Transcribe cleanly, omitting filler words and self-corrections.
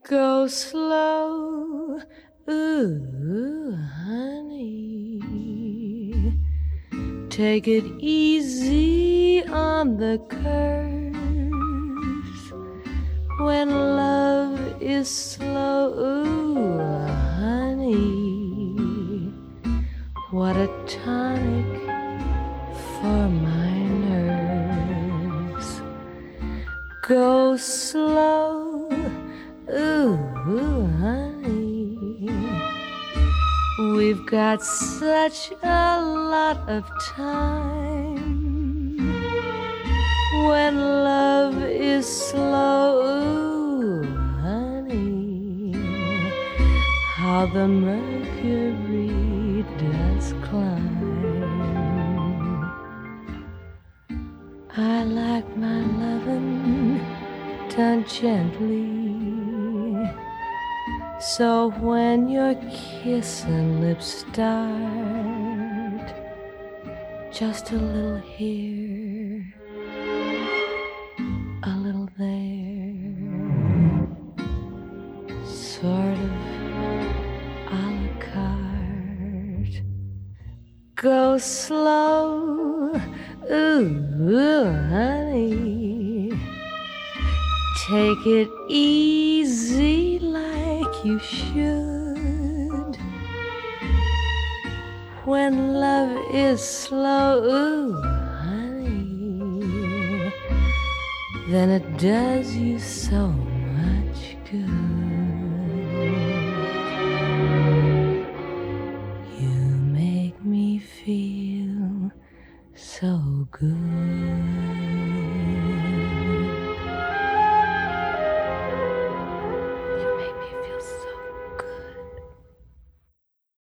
Go slow, ooh, honey. Take it easy on the curves. When love is slow, ooh, honey. What a tonic for my nerves. Go slow, ooh, honey. We've got such a lot of time. When love is slow, ooh, honey. How the mercury does climb. I like my lovin' done gently. So when your kissin' lips start, just a little here, a little there, sort of a la carte. Go slow, ooh, honey. Take it easy like you should. When love is slow, ooh, honey, then it does you so much good. You make me feel so good.